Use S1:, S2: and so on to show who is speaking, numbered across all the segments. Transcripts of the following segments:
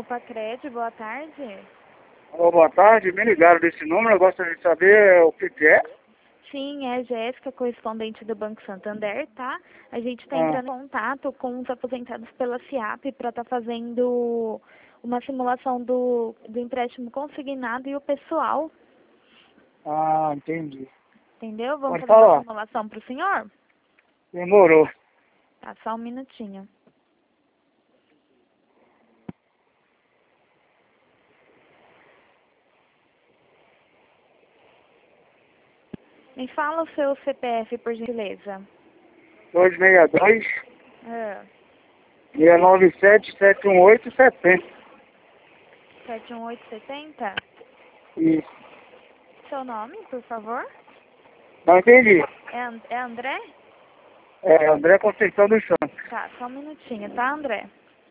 S1: Opa, Cred, boa tarde.
S2: Boa tarde, me ligaram desse número, eu gostaria de saber o que é.
S1: Sim, é Jéssica, correspondente do Banco Santander, tá? A gente está
S2: Ah,
S1: entrando em contato com os aposentados pela FIAP para estar fazendo uma simulação do empréstimo consignado e o pessoal,
S2: entendi.
S1: entendeu? Vamos
S2: Pode
S1: fazer uma
S2: falar.
S1: simulação para o senhor?
S2: Demorou.
S1: Tá, só um minutinho. Me fala o seu CPF, por gentileza.
S2: 262
S1: Ah,
S2: 697 718 70.
S1: 71870.
S2: Isso.
S1: Seu nome, por favor?
S2: Não entendi.
S1: É André?
S2: É André Conceição dos Santos.
S1: Tá, só um minutinho, tá, André?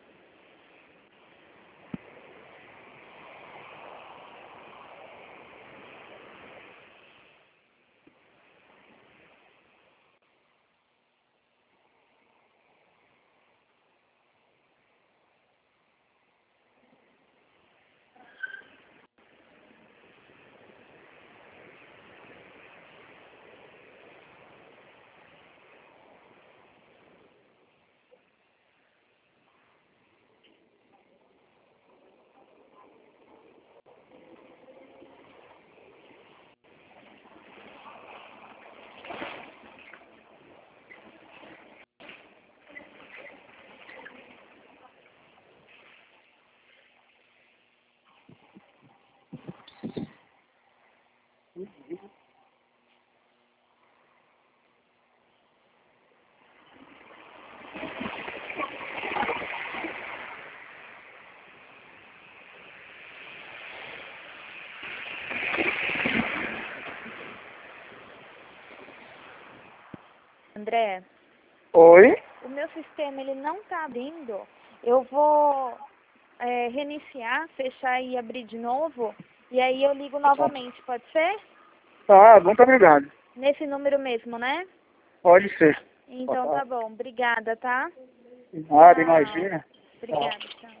S1: André,
S2: Oi?
S1: o meu sistema ele não tá abrindo. Eu vou reiniciar, fechar e abrir de novo. E aí eu ligo novamente, pode ser?
S2: Tá, muito obrigado.
S1: Nesse número mesmo, né?
S2: Pode ser.
S1: Então tá bom. Obrigada, tá?
S2: Nada,
S1: Tchau.
S2: imagina. Tá.
S1: Obrigada, tchau.